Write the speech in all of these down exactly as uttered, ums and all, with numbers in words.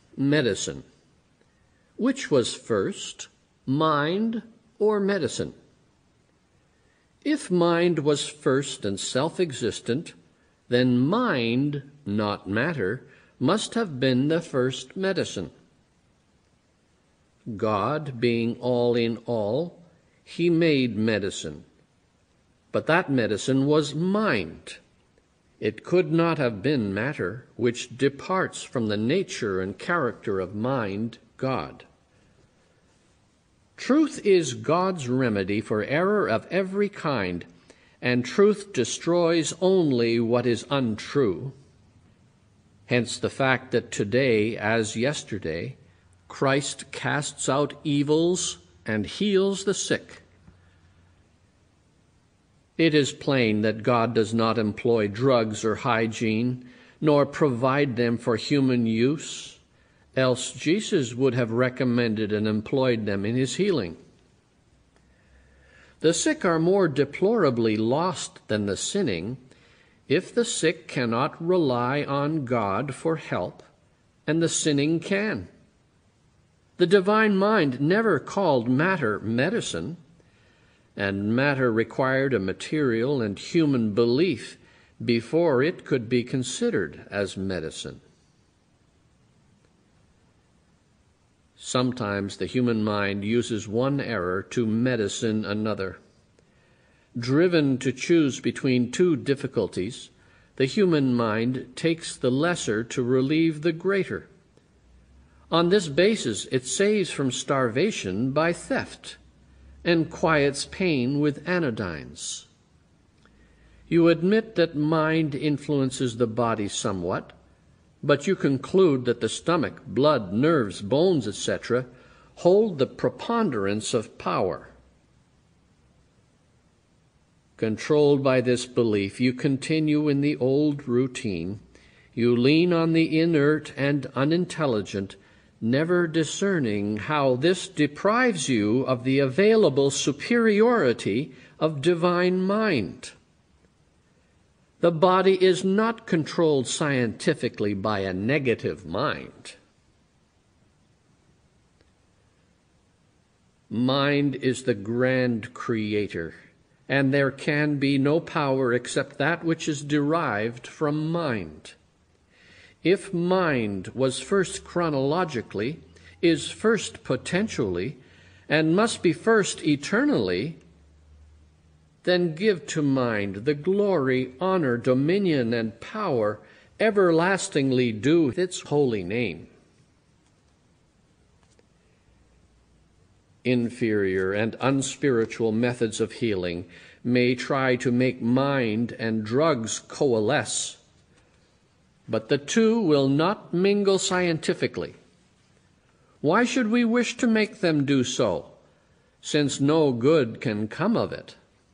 medicine. Which was first, mind or medicine? If mind was first and self-existent, then mind, not matter, must have been the first medicine. God being all in all, he made medicine. But that medicine was mind. It could not have been matter, which departs from the nature and character of mind, God. Truth is God's remedy for error of every kind, and truth destroys only what is untrue. Hence the fact that today, as yesterday, Christ casts out evils and heals the sick. It is plain that God does not employ drugs or hygiene, nor provide them for human use, else Jesus would have recommended and employed them in his healing. The sick are more deplorably lost than the sinning if the sick cannot rely on God for help, and the sinning can. The divine mind never called matter medicine, and matter required a material and human belief before it could be considered as medicine. Sometimes the human mind uses one error to medicine another. Driven to choose between two difficulties, the human mind takes the lesser to relieve the greater. On this basis, it saves from starvation by theft and quiets pain with anodynes. You admit that mind influences the body somewhat, but you conclude that the stomach, blood, nerves, bones, et cetera hold the preponderance of power. Controlled by this belief, you continue in the old routine. You lean on the inert and unintelligent, never discerning how this deprives you of the available superiority of divine mind. The body is not controlled scientifically by a negative mind. Mind is the grand creator, and there can be no power except that which is derived from mind. If mind was first chronologically, is first potentially, and must be first eternally, then give to mind the glory, honor, dominion, and power everlastingly due its holy name. Inferior and unspiritual methods of healing may try to make mind and drugs coalesce, but the two will not mingle scientifically. Why should we wish to make them do so, since no good can come of it?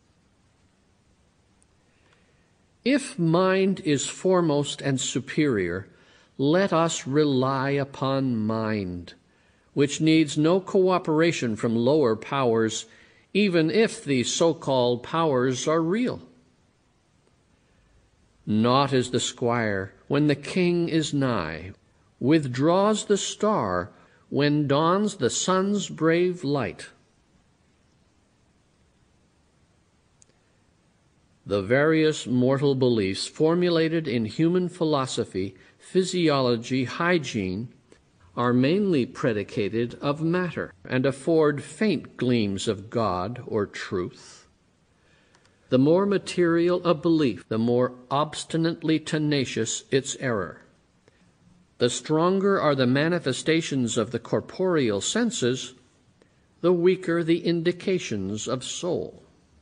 If mind is foremost and superior, let us rely upon mind, which needs no cooperation from lower powers, even if these so-called powers are real. Naught is the squire when the king is nigh, withdraws the star when dawns the sun's brave light. The various mortal beliefs formulated in human philosophy, physiology, hygiene, are mainly predicated of matter and afford faint gleams of God or truth. The more material a belief, the more obstinately tenacious its error. The stronger are the manifestations of the corporeal senses, the weaker the indications of soul.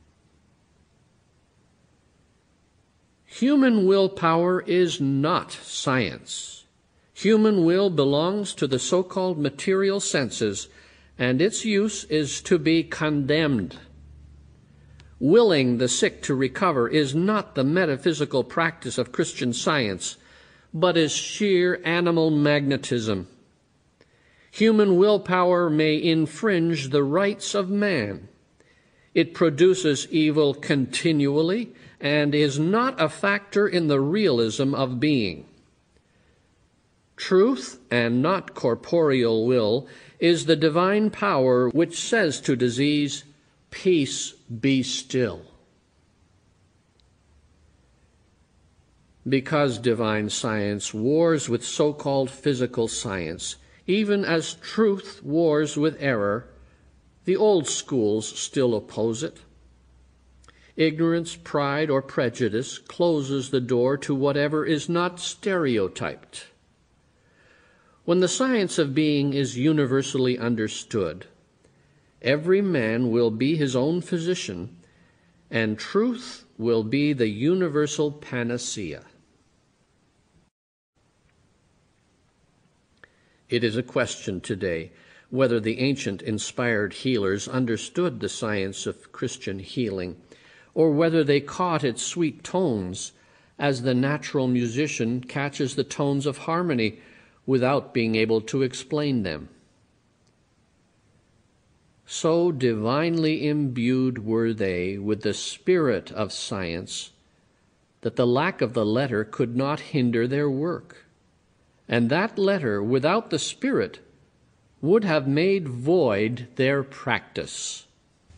Human willpower is not science. Human will belongs to the so-called material senses, and its use is to be condemned. Willing the sick to recover is not the metaphysical practice of Christian science, but is sheer animal magnetism. Human willpower may infringe the rights of man. It produces evil continually and is not a factor in the realism of being. Truth, and not corporeal will, is the divine power which says to disease, "Peace, be still." Because divine science wars with so-called physical science, even as truth wars with error, the old schools still oppose it. Ignorance, pride, or prejudice closes the door to whatever is not stereotyped. When the science of being is universally understood, every man will be his own physician, and truth will be the universal panacea. It is a question today whether the ancient inspired healers understood the science of Christian healing, or whether they caught its sweet tones as the natural musician catches the tones of harmony without being able to explain them. So divinely imbued were they with the spirit of science that the lack of the letter could not hinder their work, and that letter without the spirit would have made void their practice.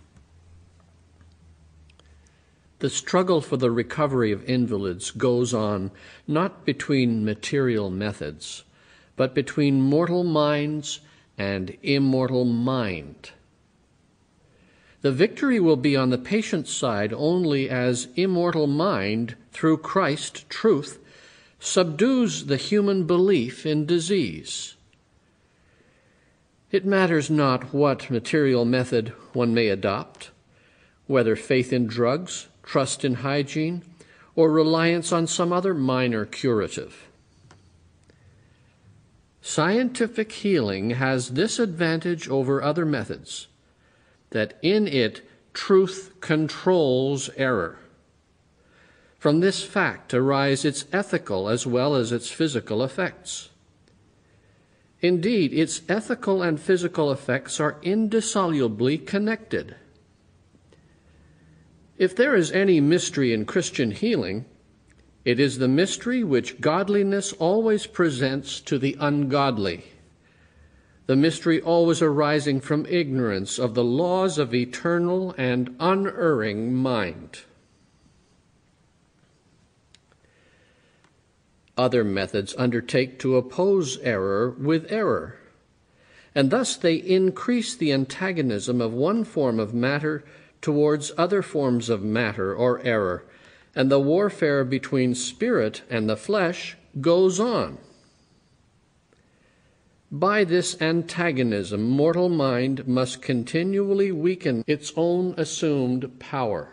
The struggle for the recovery of invalids goes on not between material methods, but between mortal minds and immortal mind. The victory will be on the patient's side only as immortal mind, through Christ, truth, subdues the human belief in disease. It matters not what material method one may adopt, whether faith in drugs, trust in hygiene, or reliance on some other minor curative. Scientific healing has this advantage over other methods, that in it truth controls error. From this fact arise its ethical as well as its physical effects. Indeed, its ethical and physical effects are indissolubly connected. If there is any mystery in Christian healing, it is the mystery which godliness always presents to the ungodly, the mystery always arising from ignorance of the laws of eternal and unerring mind. Other methods undertake to oppose error with error, and thus they increase the antagonism of one form of matter towards other forms of matter or error, and the warfare between spirit and the flesh goes on. By this antagonism, mortal mind must continually weaken its own assumed power.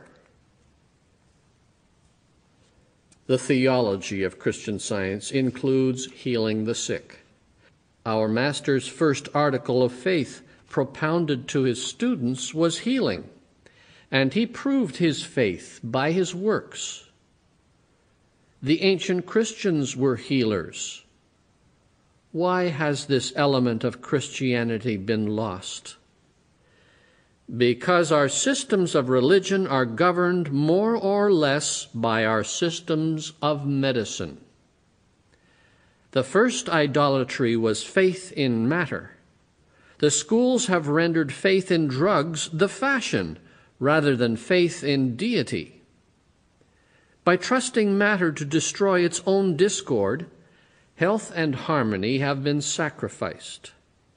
The theology of Christian Science includes healing the sick. Our Master's first article of faith propounded to his students was healing, and he proved his faith by his works. The ancient Christians were healers. Why has this element of Christianity been lost? Because our systems of religion are governed more or less by our systems of medicine. The first idolatry was faith in matter. The schools have rendered faith in drugs the fashion, rather than faith in deity. By trusting matter to destroy its own discord, health and harmony have been sacrificed.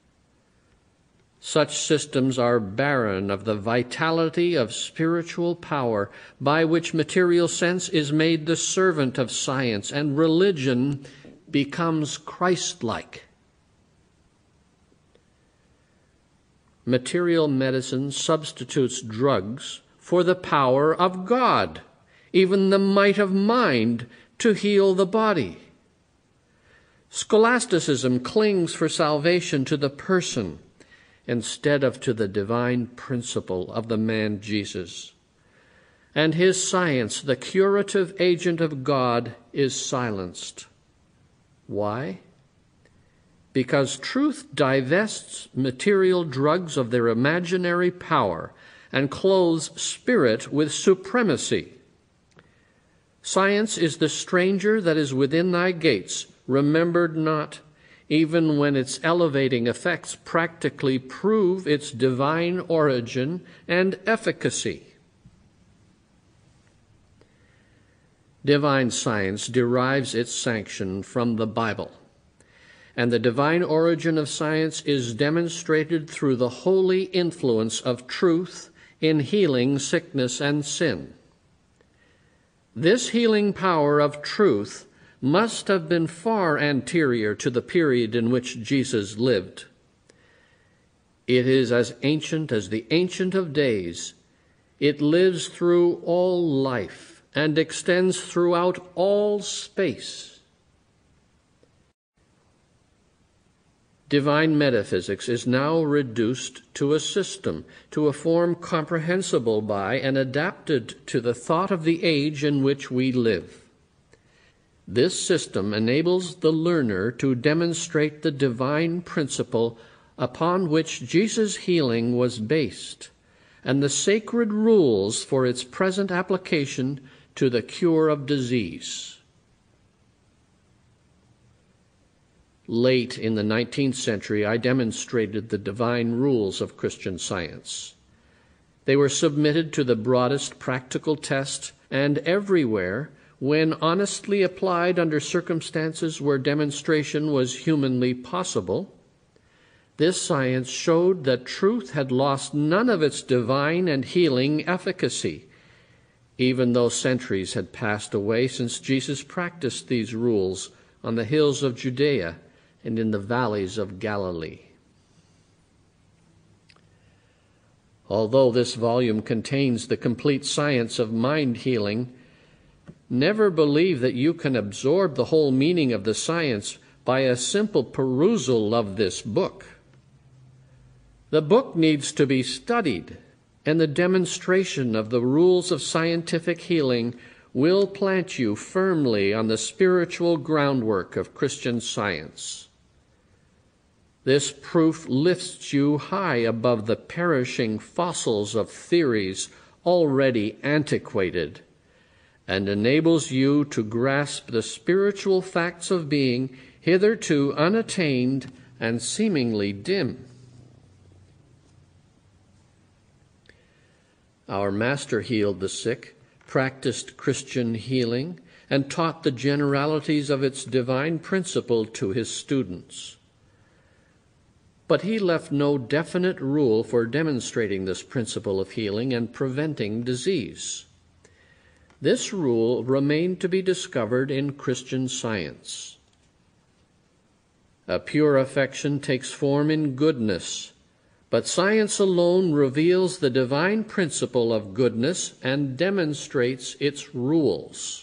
Such systems are barren of the vitality of spiritual power, by which material sense is made the servant of science, and religion becomes Christ-like. Material medicine substitutes drugs for the power of God, even the might of mind to heal the body. Scholasticism clings for salvation to the person instead of to the divine principle of the man Jesus. And his science, the curative agent of God, is silenced. Why? Because truth divests material drugs of their imaginary power and clothes spirit with supremacy. Science is the stranger that is within thy gates, remembered not, even when its elevating effects practically prove its divine origin and efficacy. Divine science derives its sanction from the Bible, and the divine origin of science is demonstrated through the holy influence of truth in healing sickness and sin. This healing power of truth must have been far anterior to the period in which Jesus lived. It is as ancient as the Ancient of Days. It lives through all life and extends throughout all space. Divine metaphysics is now reduced to a system, to a form comprehensible by and adapted to the thought of the age in which we live. This system enables the learner to demonstrate the divine principle upon which Jesus' healing was based, and the sacred rules for its present application to the cure of disease. Late in the nineteenth century, I demonstrated the divine rules of Christian Science. They were submitted to the broadest practical test, and everywhere, when honestly applied under circumstances where demonstration was humanly possible, this science showed that truth had lost none of its divine and healing efficacy, even though centuries had passed away since Jesus practiced these rules on the hills of Judea and in the valleys of Galilee. Although this volume contains the complete science of mind healing, never believe that you can absorb the whole meaning of the science by a simple perusal of this book. The book needs to be studied, and the demonstration of the rules of scientific healing will plant you firmly on the spiritual groundwork of Christian Science. This proof lifts you high above the perishing fossils of theories already antiquated, and enables you to grasp the spiritual facts of being hitherto unattained and seemingly dim. Our Master healed the sick, practiced Christian healing, and taught the generalities of its divine principle to his students. But he left no definite rule for demonstrating this principle of healing and preventing disease. This rule remained to be discovered in Christian Science. A pure affection takes form in goodness, but science alone reveals the divine principle of goodness and demonstrates its rules.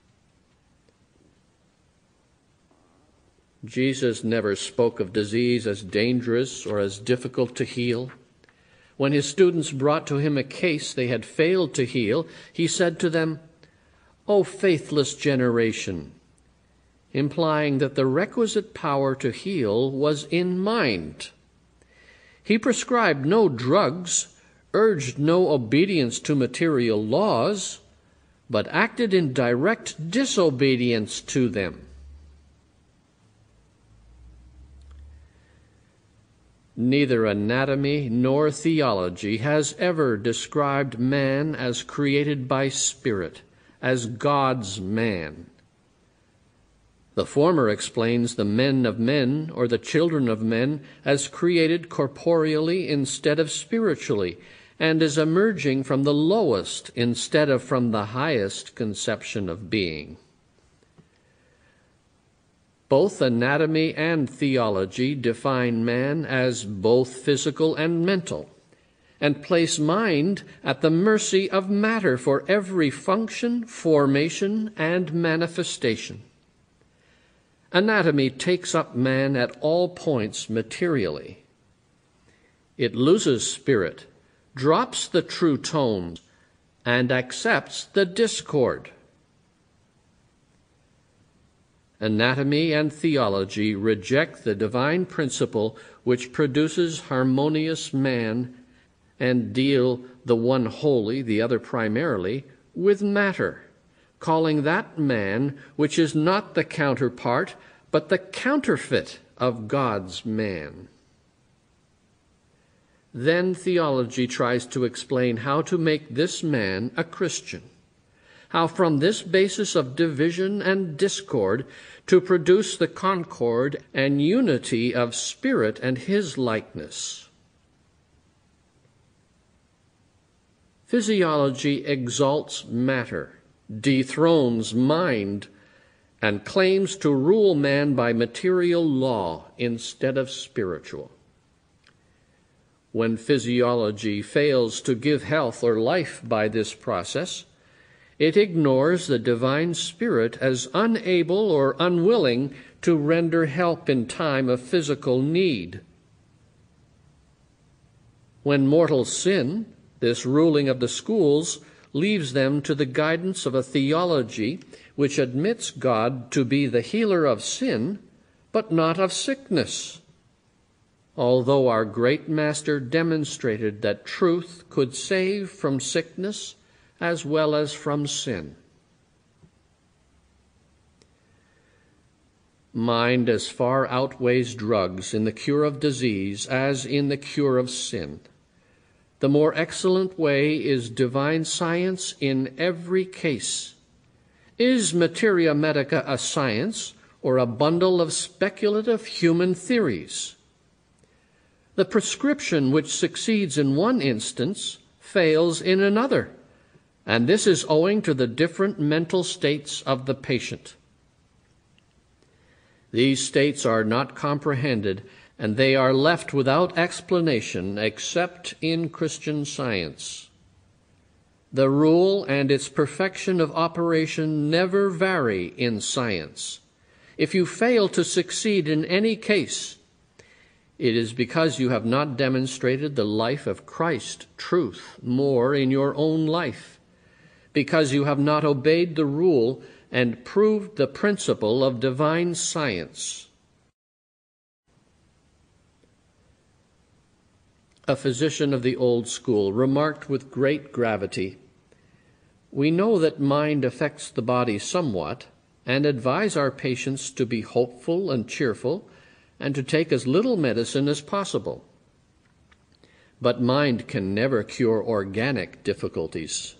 Jesus never spoke of disease as dangerous or as difficult to heal. When his students brought to him a case they had failed to heal, he said to them, "O faithless generation," implying that the requisite power to heal was in mind. He prescribed no drugs, urged no obedience to material laws, but acted in direct disobedience to them. Neither anatomy nor theology has ever described man as created by spirit, as God's man. The former explains the men of men, or the children of men, as created corporeally instead of spiritually, and as emerging from the lowest instead of from the highest conception of being. Both anatomy and theology define man as both physical and mental, and place mind at the mercy of matter for every function, formation, and manifestation. Anatomy takes up man at all points materially. It loses spirit, drops the true tones, and accepts the discord. Anatomy and theology reject the divine principle which produces harmonious man and deal, the one wholly, the other primarily, with matter, calling that man which is not the counterpart, but the counterfeit of God's man. Then theology tries to explain how to make this man a Christian, how from this basis of division and discord to produce the concord and unity of spirit and his likeness. Physiology exalts matter, dethrones mind, and claims to rule man by material law instead of spiritual. When physiology fails to give health or life by this process, it ignores the divine spirit as unable or unwilling to render help in time of physical need. When mortals sin, this ruling of the schools leaves them to the guidance of a theology which admits God to be the healer of sin, but not of sickness, although our great Master demonstrated that truth could save from sickness as well as from sin. Mind as far outweighs drugs in the cure of disease as in the cure of sin. The more excellent way is divine science in every case. Is materia medica a science or a bundle of speculative human theories? The prescription which succeeds in one instance fails in another, and this is owing to the different mental states of the patient. These states are not comprehended, and they are left without explanation except in Christian Science. The rule and its perfection of operation never vary in science. If you fail to succeed in any case, it is because you have not demonstrated the life of Christ, truth, more in your own life, because you have not obeyed the rule and proved the principle of divine science. A physician of the old school remarked with great gravity, "We know that mind affects the body somewhat, and advise our patients to be hopeful and cheerful, and to take as little medicine as possible. But mind can never cure organic difficulties.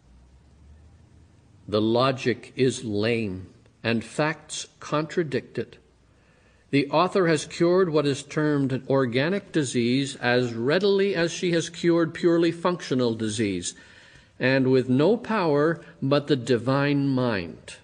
The logic is lame, and facts contradict it. The author has cured what is termed organic disease as readily as she has cured purely functional disease, and with no power but the divine mind."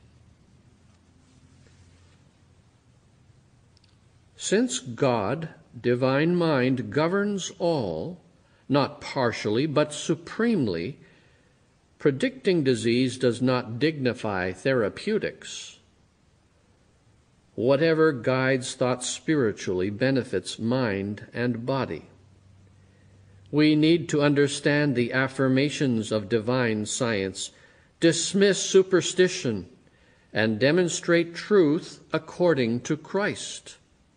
Since God, divine mind, governs all, not partially but supremely, predicting disease does not dignify therapeutics. Whatever guides thought spiritually benefits mind and body. We need to understand the affirmations of divine science, dismiss superstition, and demonstrate truth according to Christ.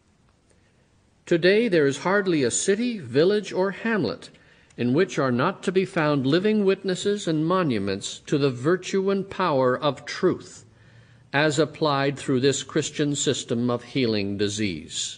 Today there is hardly a city, village, or hamlet in which are not to be found living witnesses and monuments to the virtue and power of truth, as applied through this Christian system of healing disease.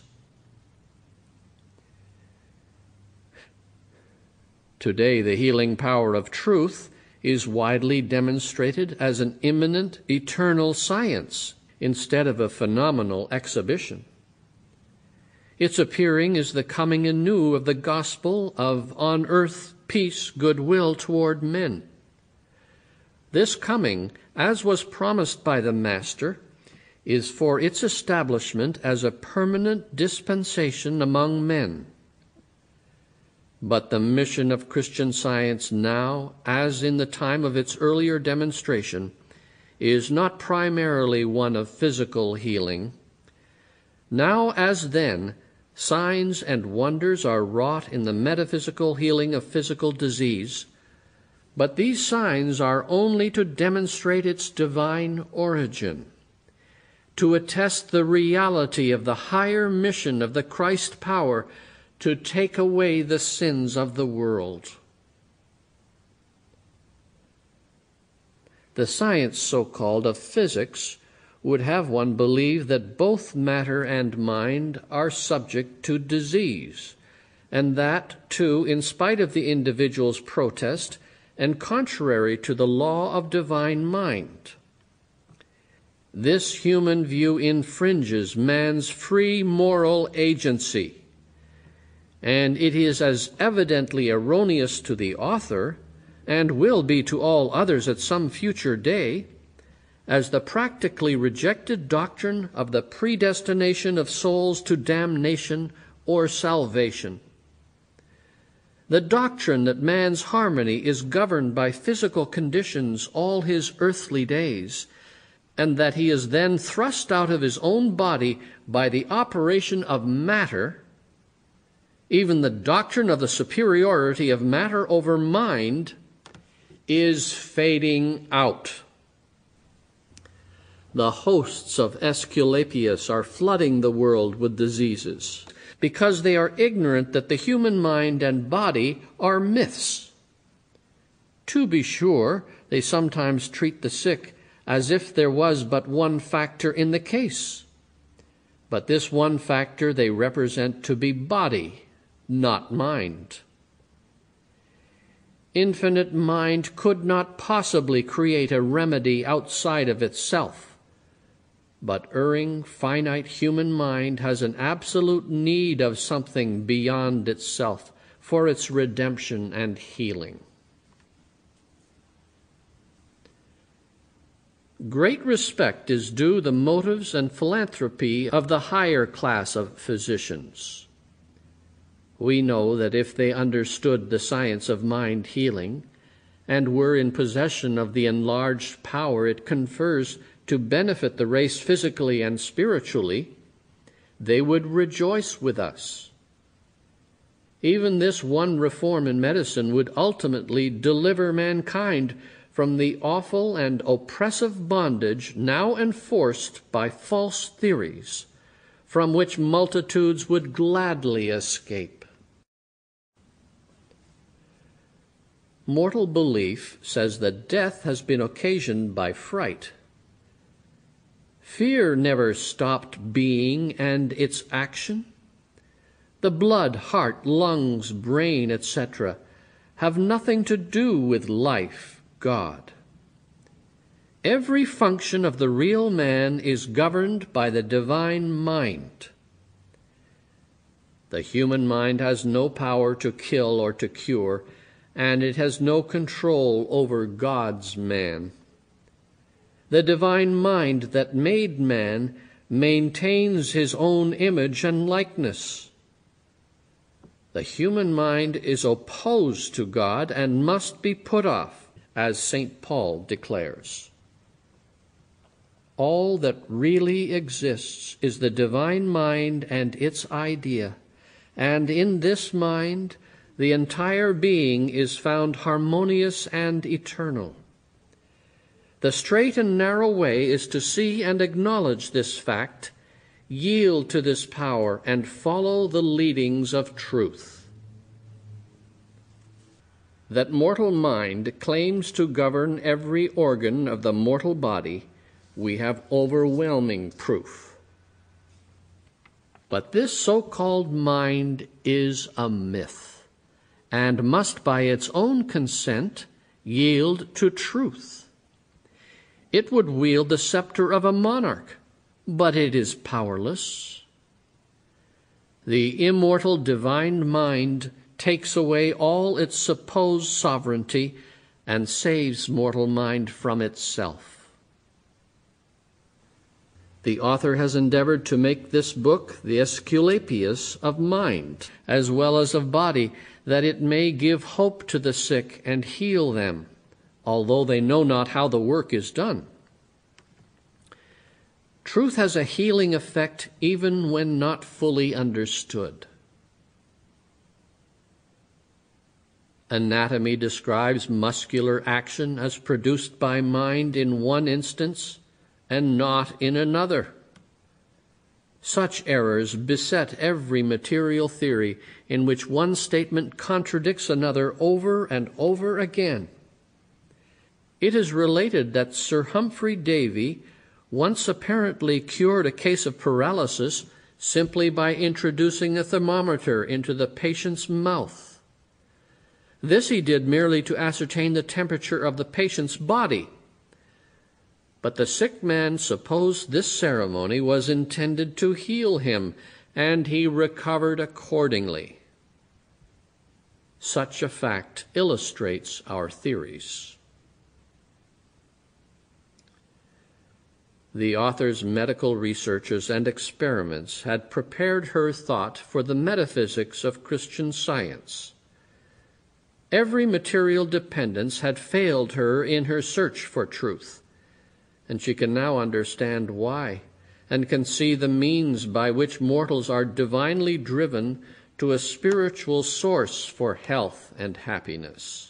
Today, the healing power of truth is widely demonstrated as an immanent, eternal science instead of a phenomenal exhibition. Its appearing is the coming anew of the gospel of on earth peace, goodwill toward men. This coming, as was promised by the Master, is for its establishment as a permanent dispensation among men. But the mission of Christian Science now, as in the time of its earlier demonstration, is not primarily one of physical healing. Now, as then, signs and wonders are wrought in the metaphysical healing of physical disease, but these signs are only to demonstrate its divine origin, to attest the reality of the higher mission of the Christ power to take away the sins of the world. The science, so-called, of physics would have one believe that both matter and mind are subject to disease, and that, too, in spite of the individual's protest and contrary to the law of divine mind. This human view infringes man's free moral agency, and it is as evidently erroneous to the author, and will be to all others at some future day, as the practically rejected doctrine of the predestination of souls to damnation or salvation. The doctrine that man's harmony is governed by physical conditions all his earthly days, and that he is then thrust out of his own body by the operation of matter, even the doctrine of the superiority of matter over mind, is fading out. The hosts of Aesculapius are flooding the world with diseases, because they are ignorant that the human mind and body are myths. To be sure, they sometimes treat the sick as if there was but one factor in the case, but this one factor they represent to be body, not mind. Infinite mind could not possibly create a remedy outside of itself. But erring, finite human mind has an absolute need of something beyond itself for its redemption and healing. Great respect is due the motives and philanthropy of the higher class of physicians. We know that if they understood the science of mind healing and were in possession of the enlarged power it confers to benefit the race physically and spiritually, they would rejoice with us. Even this one reform in medicine would ultimately deliver mankind from the awful and oppressive bondage now enforced by false theories, from which multitudes would gladly escape. Mortal belief says that death has been occasioned by fright. Fear never stopped being and its action. The blood, heart, lungs, brain, et cetera have nothing to do with life, God. Every function of the real man is governed by the divine mind. The human mind has no power to kill or to cure, and it has no control over God's man. The divine mind that made man maintains his own image and likeness. The human mind is opposed to God and must be put off, as Saint Paul declares. All that really exists is the divine mind and its idea, and in this mind the entire being is found harmonious and eternal. The straight and narrow way is to see and acknowledge this fact, yield to this power, and follow the leadings of truth. That mortal mind claims to govern every organ of the mortal body, we have overwhelming proof. But this so-called mind is a myth, and must by its own consent yield to truth. It would wield the scepter of a monarch, but it is powerless. The immortal divine mind takes away all its supposed sovereignty and saves mortal mind from itself. The author has endeavored to make this book the Aesculapius of mind, as well as of body, that it may give hope to the sick and heal them, although they know not how the work is done. Truth has a healing effect even when not fully understood. Anatomy describes muscular action as produced by mind in one instance and not in another. Such errors beset every material theory in which one statement contradicts another over and over again. It is related that Sir Humphrey Davy, once apparently cured a case of paralysis simply by introducing a thermometer into the patient's mouth. This he did merely to ascertain the temperature of the patient's body. But the sick man supposed this ceremony was intended to heal him, and he recovered accordingly. Such a fact illustrates our theories. The author's medical researches and experiments had prepared her thought for the metaphysics of Christian Science. Every material dependence had failed her in her search for truth, and she can now understand why, and can see the means by which mortals are divinely driven to a spiritual source for health and happiness.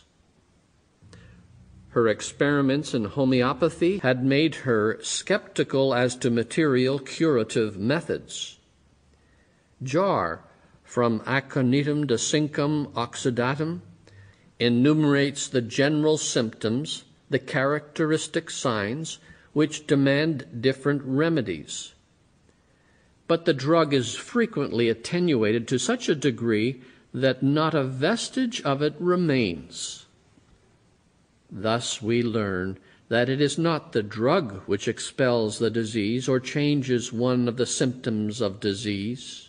Her experiments in homeopathy had made her skeptical as to material curative methods. Jar, from Aconitum de Cincum Oxidatum, enumerates the general symptoms, the characteristic signs, which demand different remedies. But the drug is frequently attenuated to such a degree that not a vestige of it remains. Thus we learn that it is not the drug which expels the disease or changes one of the symptoms of disease.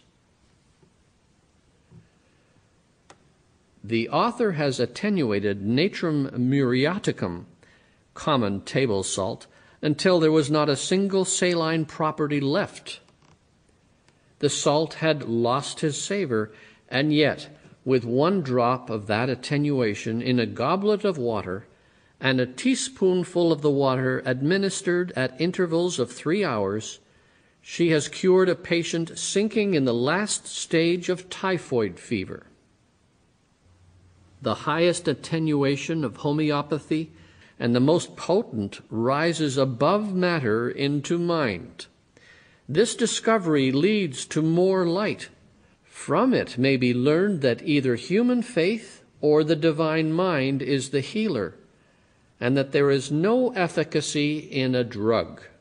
The author has attenuated natrum muriaticum, common table salt, until there was not a single saline property left. The salt had lost his savor, and yet, with one drop of that attenuation in a goblet of water, and a teaspoonful of the water administered at intervals of three hours, she has cured a patient sinking in the last stage of typhoid fever. The highest attenuation of homeopathy and the most potent rises above matter into mind. This discovery leads to more light. From it may be learned that either human faith or the divine mind is the healer, and that there is no efficacy in a drug.